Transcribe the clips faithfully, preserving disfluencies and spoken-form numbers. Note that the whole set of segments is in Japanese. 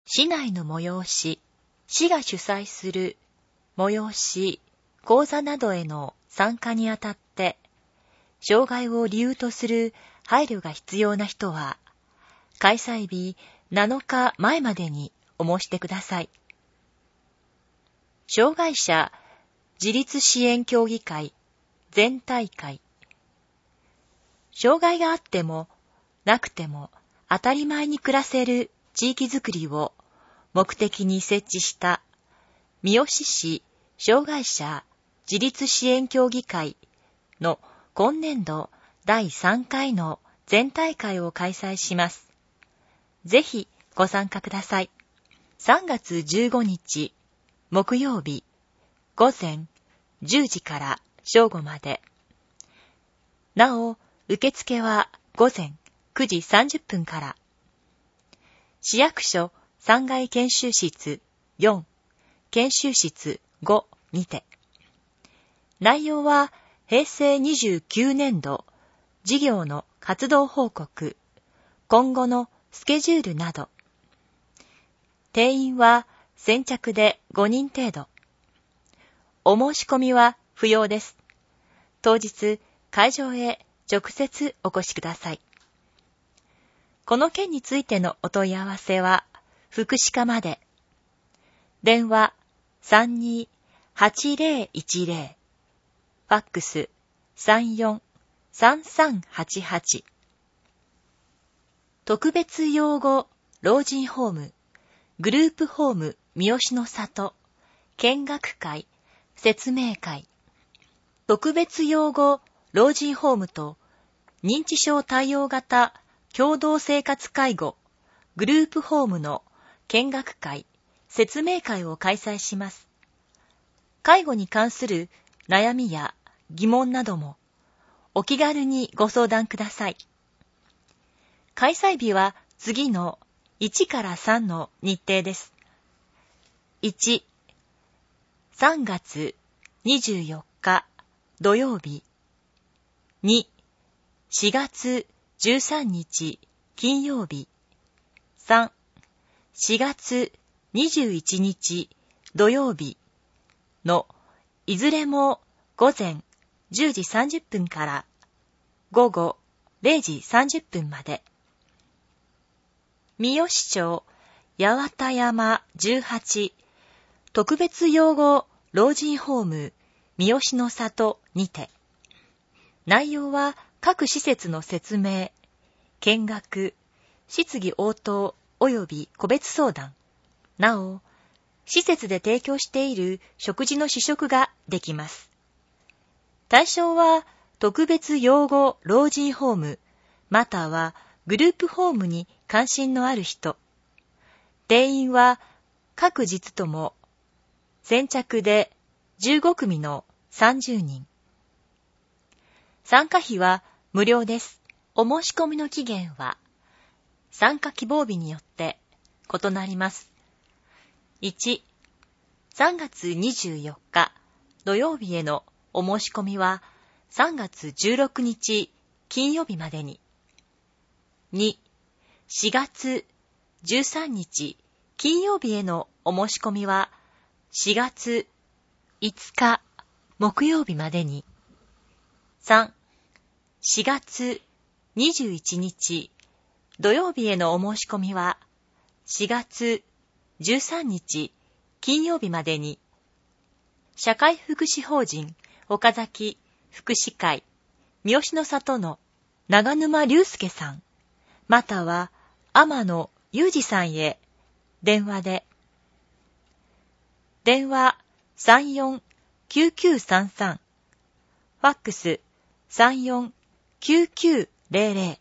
市内の催し、市が主催する催し、講座などへの参加にあたって、障害を理由とする配慮が必要な人は、開催日なのかまえまでにお申し出ください。障害者自立支援協議会全体会。障害があってもなくても当たり前に暮らせる地域づくりを目的に設置した三好市障害者自立支援協議会の今年度だいさんかいの全体会を開催します。ぜひご参加ください。さんがつじゅうごにち木曜日ごぜんじゅうじから正午まで。なお、受付はごぜんくじさんじゅっぷんから。市役所さんがい研修室よん、研修室ごにて。内容はへいせいにじゅうきゅうねんど事業の活動報告、今後のスケジュールなど。定員は先着でごにん程度。お申し込みは不要です。当日、会場へ直接お越しください。この件についてのお問い合わせは、福祉課まで。電話 さんにーはちぜろいちぜろ、ファックス さんよんさんさんはちはち。特別養護老人ホーム、グループホーム三好の里、見学会、説明会。特別養護老人ホームと認知症対応型共同生活介護グループホームの見学会、説明会を開催します。介護に関する悩みや疑問などもお気軽にご相談ください。開催日は次のいちからさんの日程です。いち、さんがつにじゅうよっか土曜日。に、しがつじゅうさんにち金曜日。さん、しがつにじゅういちにち土曜日のいずれもごぜんじゅうじさんじゅっぷんからごごれいじさんじゅっぷんまで。三好町八幡山じゅうはち特別養護老人ホーム三好の里にて。内容は各施設の説明、見学、質疑応答及び個別相談。なお、施設で提供している食事の試食ができます。対象は特別養護老人ホームまたはグループホームに関心のある人。定員は各日とも先着でじゅうごくみのさんじゅうにん。参加費は無料です。お申し込みの期限は参加希望日によって異なります。いち、さんがつにじゅうよっか土曜日へのお申し込みはさんがつじゅうろくにち金曜日までに。に、しがつじゅうさんにち金曜日へのお申し込みはしがついつか木曜日までに。さん、しがつにじゅういちにち土曜日へのお申し込みはしがつじゅうさんにち金曜日までに。社会福祉法人岡崎福祉会三好の里の長沼隆介さんまたは天野裕二さんへ電話で。電話 さんよんきゅうきゅうさんさん、ファックス さんよんきゅうきゅうぜろぜろ。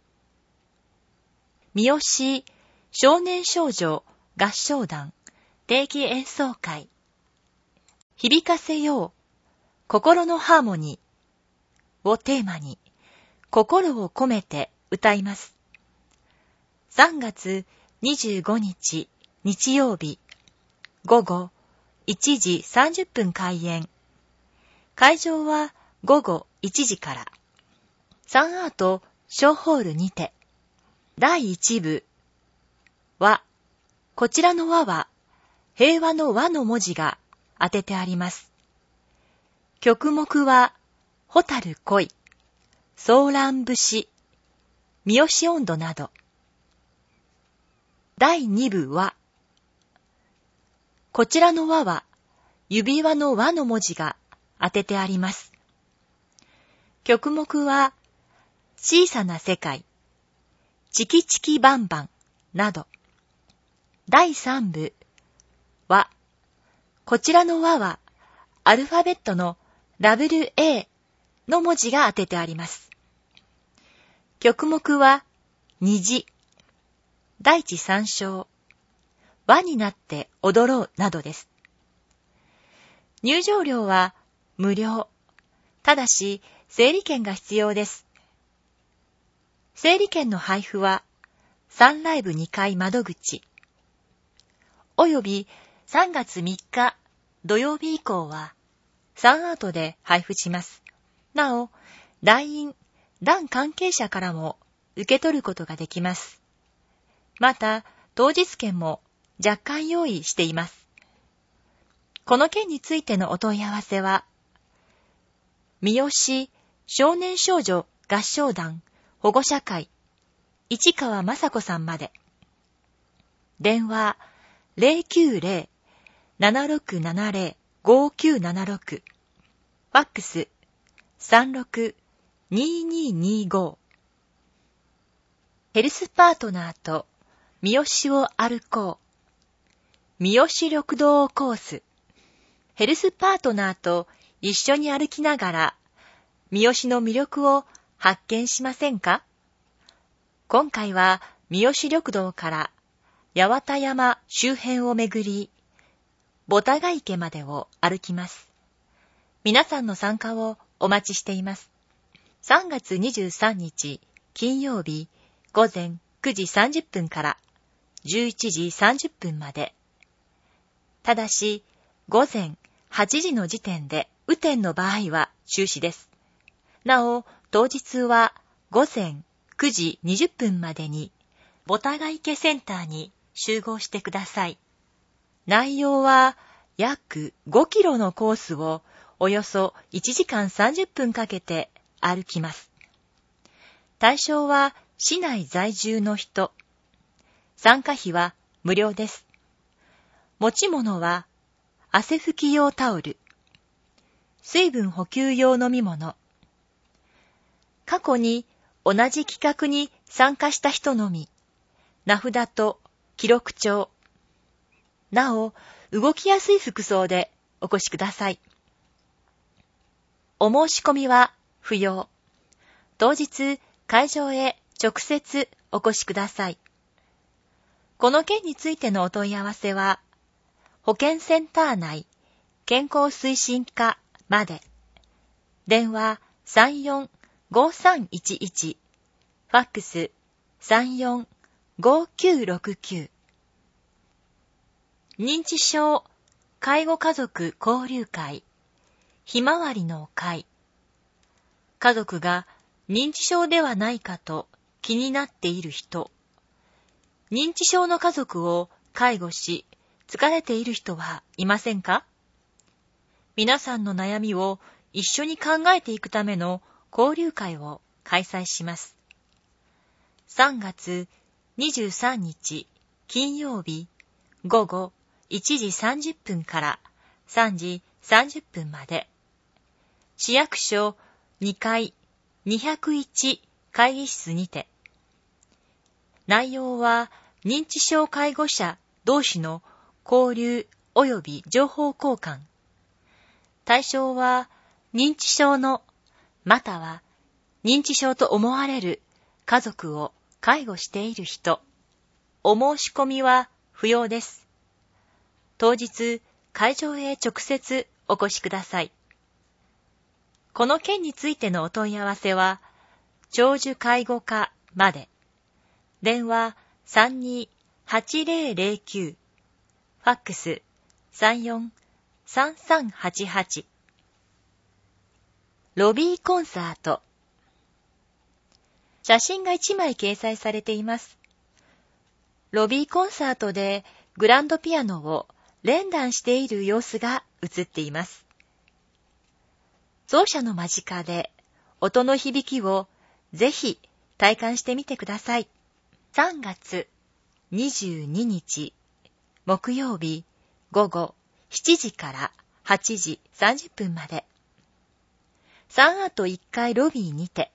三好少年少女合唱団定期演奏会。響かせよう心のハーモニーをテーマに心を込めて歌います。さんがつにじゅうごにち日曜日ごごいちじさんじゅっぷん開演。会場はごごいちじから。サンアート小ホールにて。だいいちぶはこちらの和は、平和の和の文字が当ててあります。曲目は、蛍恋、ソーラン節、三好音頭など。だいに部は、こちらの和は、指輪の和の文字が当ててあります。曲目は、小さな世界、チキチキバンバンなど。だいさん部は、こちらの和は、アルファベットの ダブルエー の文字が当ててあります。曲目は、虹、大地三章、輪になって踊ろうなどです。入場料は無料。ただし、整理券が必要です。整理券の配布は、サンライブにかい窓口、およびさんがつみっか土曜日以降は、サンアートで配布します。なお、ライン、団関係者からも受け取ることができます。また、当日券も若干用意しています。この件についてのお問い合わせは、三好少年少女合唱団保護者会市川雅子さんまで。電話 ゼロきゅうゼロ ななろくななゼロ ごきゅうななろく、ファックス さんろく にににご。ヘルスパートナーと三好を歩こう。三好緑道コース。ヘルスパートナーと一緒に歩きながら、三好の魅力を発見しませんか？今回は三好緑道から八幡山周辺を巡り、ボタガ池までを歩きます。皆さんの参加をお待ちしています。さんがつにじゅうさんにち金曜日午前くじさんじゅっぷんからじゅういちじさんじゅっぷんまで。ただし、午前はちじの時点で雨天の場合は中止です。なお、当日は午前くじにじゅっぷんまでにボタガ池センターに集合してください。内容は約ごキロのコースをおよそいちじかんさんじゅっぷんかけて歩きます。対象は市内在住の人。参加費は無料です。持ち物は汗拭き用タオル、水分補給用飲み物。過去に同じ企画に参加した人のみ、名札と記録帳。なお、動きやすい服装でお越しください。お申し込みは不要。当日、会場へ直接お越しください。この件についてのお問い合わせは、保健センター内健康推進課まで。電話 さんよん ごさんいちいち、ファックス さんよん ごきゅうろくきゅう。認知症介護家族交流会ひまわりの会。家族が認知症ではないかと気になっている人。認知症の家族を介護し疲れている人はいませんか？皆さんの悩みを一緒に考えていくための交流会を開催します。さんがつにじゅうさんにち金曜日午後いちじさんじゅっぷんからさんじさんじゅっぷんまで。市役所にかいにひゃくいち会議室にて。内容は認知症介護者同士の交流及び情報交換。対象は認知症のまたは認知症と思われる家族を介護している人。お申し込みは不要です。当日、会場へ直接お越しください。この件についてのお問い合わせは、長寿介護課まで。電話 さんにーはちぜろぜろきゅう、ファックス さんよん さんさんはちはち。ロビーコンサート。写真がいちまい掲載されています。ロビーコンサートでグランドピアノを連弾している様子が映っています。奏者の間近で音の響きをぜひ体感してみてください。さんがつにじゅうににち木曜日午後しちじからはちじさんじゅっぷんまで、サンアートいっかいロビーにて。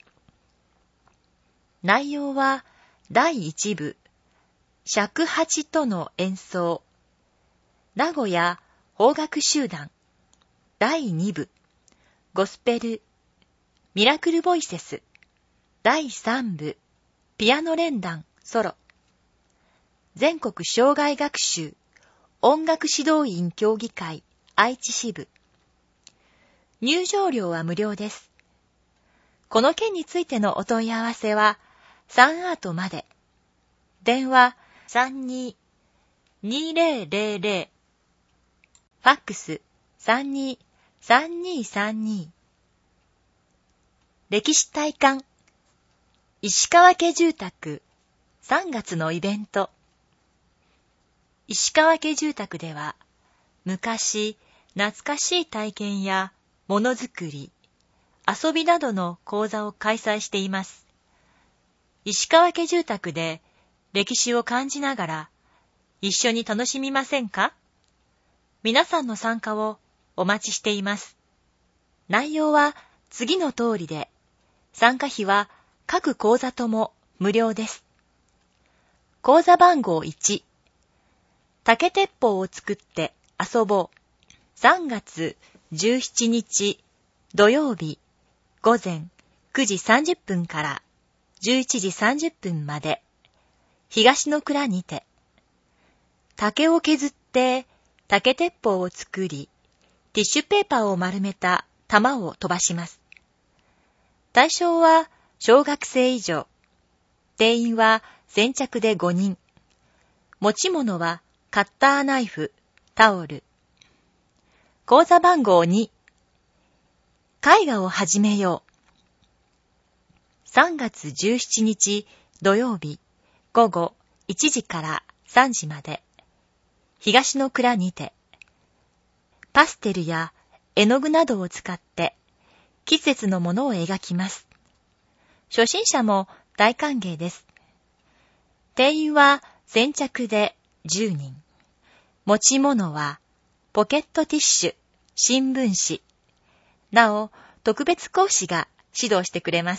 内容はだいいちぶ尺八との演奏、名古屋邦楽集団。だいにぶゴスペルミラクルボイセス。だいさんぶピアノ連弾ソロ。全国障害学習音楽指導員協議会愛知支部。入場料は無料です。この件についてのお問い合わせはサンアートまで。電話 さんにーにーぜろぜろぜろ、ファックス さんにーさんにーさんにー。歴史体感石川家住宅さんがつのイベント。石川家住宅では昔懐かしい体験やものづくり、遊びなどの講座を開催しています。石川家住宅で歴史を感じながら一緒に楽しみませんか？皆さんの参加をお待ちしています。内容は次の通りで、参加費は各講座とも無料です。講座番号いち、竹鉄砲を作って遊ぼう。さんがつじゅうしちにち土曜日午前くじさんじゅっぷんからじゅういちじさんじゅっぷんまで、東の蔵にて。竹を削って竹鉄砲を作り、ティッシュペーパーを丸めた玉を飛ばします。対象は小学生以上。定員は先着でごにん。持ち物はカッターナイフ、タオル。講座番号に、絵画を始めよう。さんがつじゅうしちにち土曜日午後いちじからさんじまで、東の蔵にて。パステルや絵の具などを使って季節のものを描きます。初心者も大歓迎です。定員は先着でじゅうにん。持ち物はポケットティッシュ、新聞紙。なお、特別講師が指導してくれます。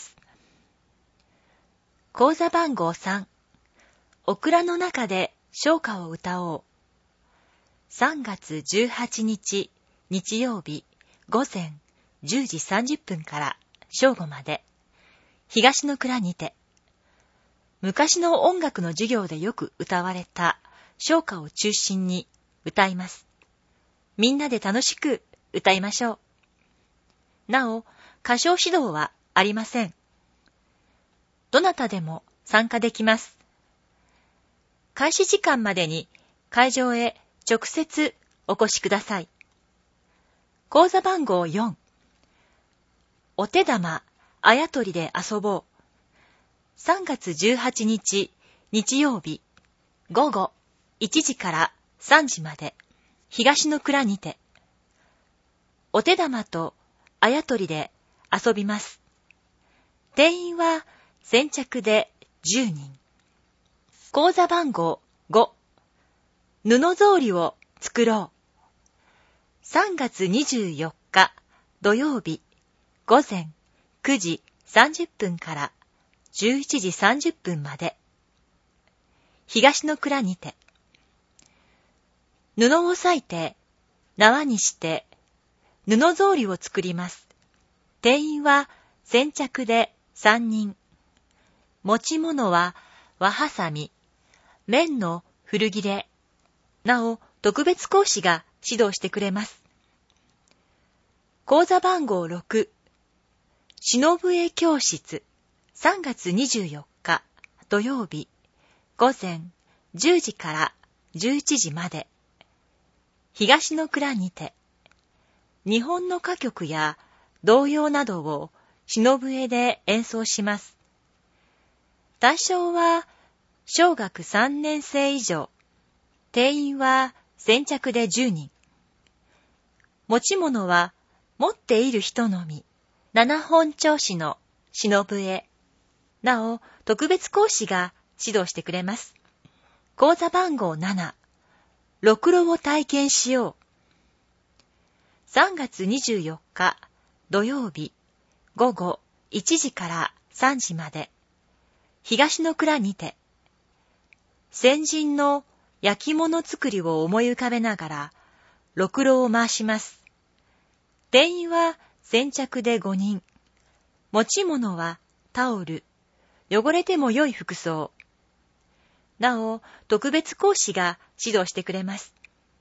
講座番号さん、オクラの中で唱歌を歌おう。さんがつじゅうはちにち日曜日午前じゅうじさんじゅっぷんから正午まで、東の蔵にて。昔の音楽の授業でよく歌われた唱歌を中心に歌います。みんなで楽しく歌いましょう。なお、歌唱指導はありません。どなたでも参加できます。開始時間までに会場へ直接お越しください。講座番号よん、お手玉あやとりで遊ぼう。さんがつじゅうはちにち日曜日午後いちじからさんじまで、東の蔵にて。お手玉とあやとりで遊びます。定員は先着でじゅうにん。講座番号ご、布草履を作ろう。さんがつにじゅうよっか土曜日午前くじさんじゅっぷんからじゅういちじさんじゅっぷんまで、東の蔵にて。布を裂いて縄にして布草履を作ります。定員は先着でさんにん。持ち物は輪はさみ、綿の古切れ。なお、特別講師が指導してくれます。講座番号ろく、篠笛教室。さんがつにじゅうよっか土曜日午前じゅうじからじゅういちじまで、東の蔵にて。日本の歌曲や童謡などを篠笛で演奏します。対象は小学さんねんせい以上。 定員は先着でじゅうにん。持ち物は持っている人のみ。七本調子の忍笛。なお、特別講師が指導してくれます。講座番号なな。ろくろを体験しよう。さんがつにじゅうよっか土曜日午後いちじからさんじまで。東の蔵にて。先人の焼き物作りを思い浮かべながら、ろくろを回します。定員は先着でごにん。持ち物はタオル。汚れても良い服装。なお、特別講師が指導してくれます。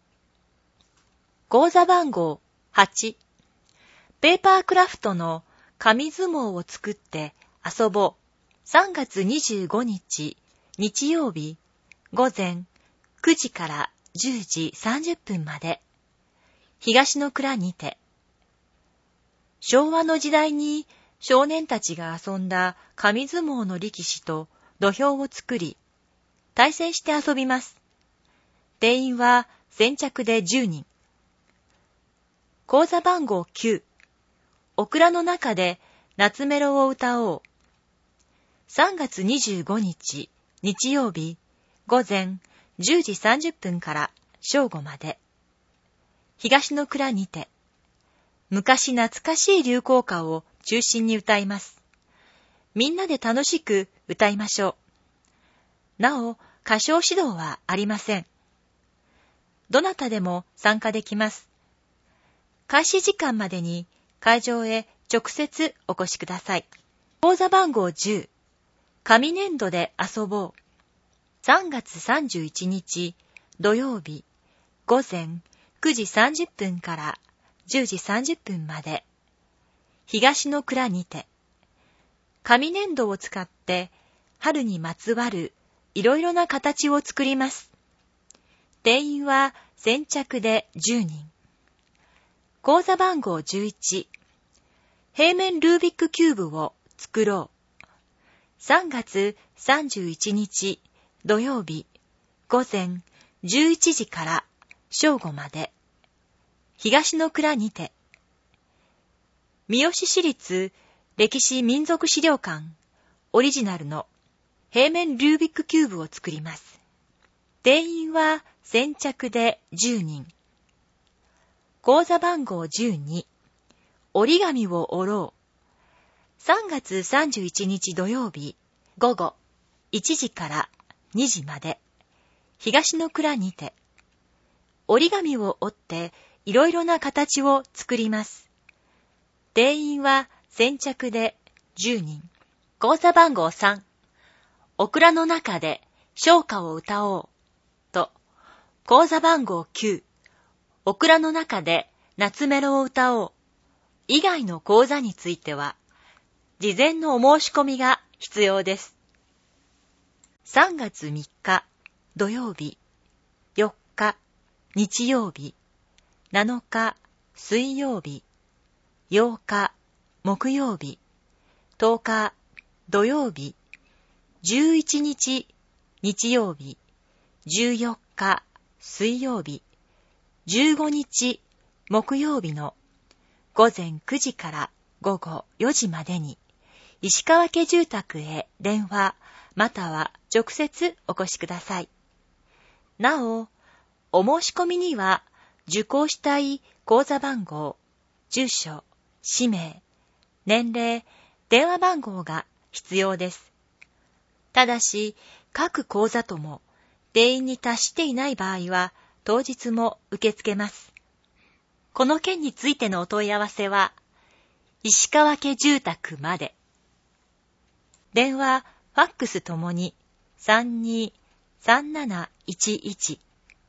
講座番号はち。ペーパークラフトの紙相撲を作って遊ぼう。さんがつにじゅうごにち日曜日午前くじからじゅうじさんじゅっぷんまで。東の蔵にて。昭和の時代に少年たちが遊んだ紙相撲の力士と土俵を作り、対戦して遊びます。定員は先着でじゅうにん。講座番号きゅう。オクラの中で夏メロを歌おう。さんがつにじゅうごにち日曜日午前じゅうじさんじゅっぷんから正午まで。東の蔵にて。昔懐かしい流行歌を中心に歌います。みんなで楽しく歌いましょう。なお、歌唱指導はありません。どなたでも参加できます。開始時間までに会場へ直接お越しください。講座番号じゅう。紙粘土で遊ぼう。さんがつさんじゅういちにち土曜日午前くじさんじゅっぷんからじゅうじさんじゅっぷんまで。東の蔵にて。紙粘土を使って春にまつわるいろいろな形を作ります。定員は先着でじゅうにん。講座番号じゅういち。平面ルービックキューブを作ろう。さんがつさんじゅういちにち土曜日午前じゅういちじから正午まで。東の蔵にて。三好市立歴史民族資料館オリジナルの平面ルービックキューブを作ります。定員は先着でじゅうにん。講座番号じゅうに。折り紙を折ろう。さんがつさんじゅういちにち土曜日午後いちじからにじまで。東の蔵にて。折り紙を折っていろいろな形を作ります。定員は先着でじゅうにん。講座番号さん。オクラの中で唱歌を歌おう。と、講座番号きゅう。オクラの中で夏メロを歌おう。以外の講座については、事前のお申し込みが必要です。さんがつみっか土曜日、よっか日曜日、なのか水曜日、ようか木曜日、とおか土曜日、じゅういちにち日曜日、じゅうよっか水曜日、じゅうごにち木曜日の午前くじから午後よじまでに石川家住宅へ電話または直接お越しください。なお、お申し込みには受講したい口座番号、住所、氏名、年齢、電話番号が必要です。ただし、各口座とも定員に達していない場合は当日も受け付けます。この件についてのお問い合わせは、石川家住宅まで。電話、ファックスともに さんにーさんなないちいち。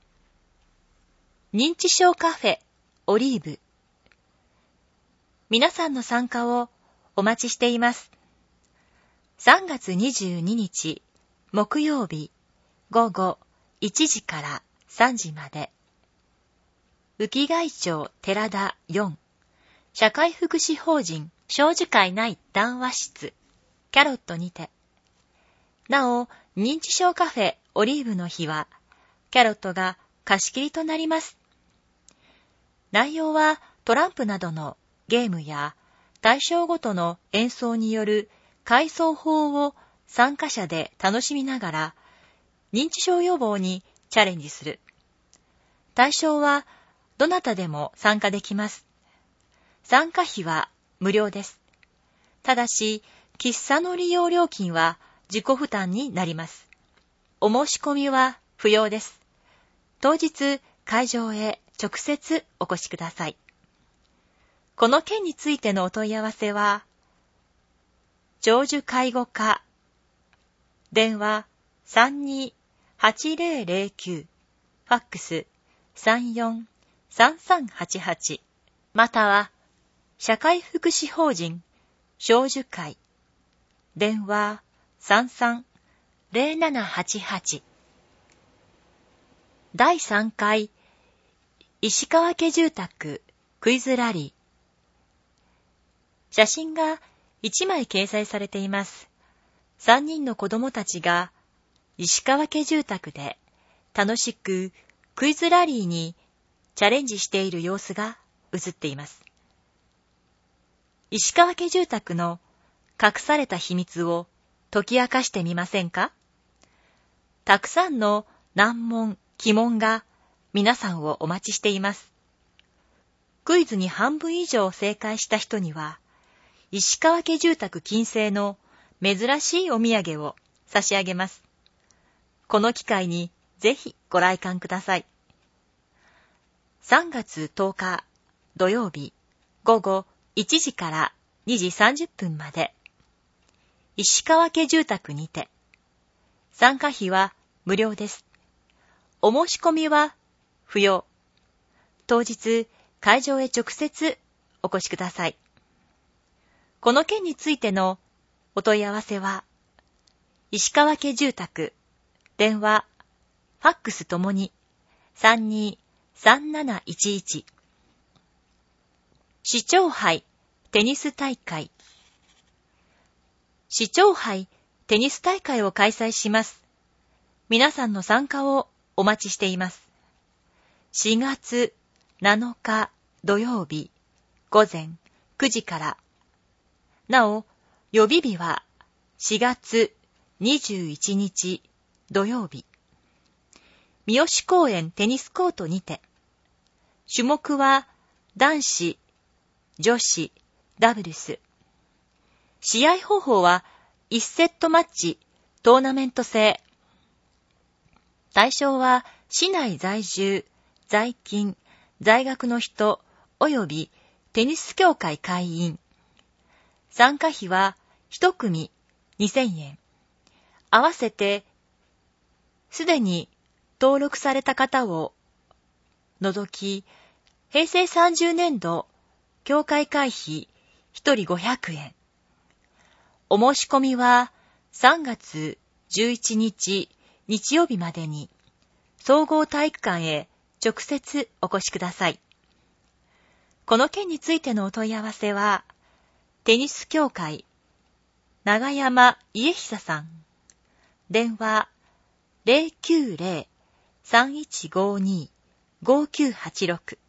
認知症カフェオリーブ。皆さんの参加をお待ちしています。さんがつにじゅうににち木曜日午後いちじからさんじまで。浮貝町寺田よん。社会福祉法人小樹会内談話室キャロットにて。なお、認知症カフェオリーブの日はキャロットが貸し切りとなります。内容はトランプなどのゲームや対象ごとの演奏による階層法を参加者で楽しみながら認知症予防にチャレンジする。対象はどなたでも参加できます。参加費は無料です。ただし、喫茶の利用料金は自己負担になります。お申し込みは不要です。当日会場へ直接お越しください。この件についてのお問い合わせは、長寿介護課、電話 さんにーはちぜろぜろきゅう、ファックス さんよんさんさんはちはち、または社会福祉法人長寿会、電話 さんさんぜろななはちはち。だいさんかい石川家住宅クイズラリー。写真がいちまい掲載されています。さんにんの子供たちが石川家住宅で楽しくクイズラリーにチャレンジしている様子が映っています。石川家住宅の隠された秘密を解き明かしてみませんか？たくさんの難問、奇問が皆さんをお待ちしています。クイズに半分以上正解した人には、石川家住宅金星の珍しいお土産を差し上げます。この機会にぜひご来館ください。さんがつとおか土曜日午後いちじからにじさんじゅっぷんまで、石川家住宅にて、参加費は無料です。お申し込みは不要。当日会場へ直接お越しください。この件についてのお問い合わせは、石川家住宅、電話、ファックスともに さんにーさんなないちいち。市長杯テニス大会。市長杯テニス大会を開催します。皆さんの参加をお待ちしています。しがつなのか土曜日午前くじから。なお、予備日はしがつにじゅういちにち土曜日。三好公園テニスコートにて。種目は男子、女子、ダブルス。試合方法はいちセットマッチ、トーナメント制。対象は市内在住、在勤、在学の人及びテニス協会会員。参加費は一組にせんえん。合わせてすでに登録された方を除き、へいせいさんじゅうねんど協会会費ひとりごひゃくえん。お申し込みはさんがつじゅういちにち日曜日までに総合体育館へ直接お越しください。この件についてのお問い合わせは、テニス協会長山家久さん、電話 ゼロきゅうゼロ さんいちごに ごきゅうはちろく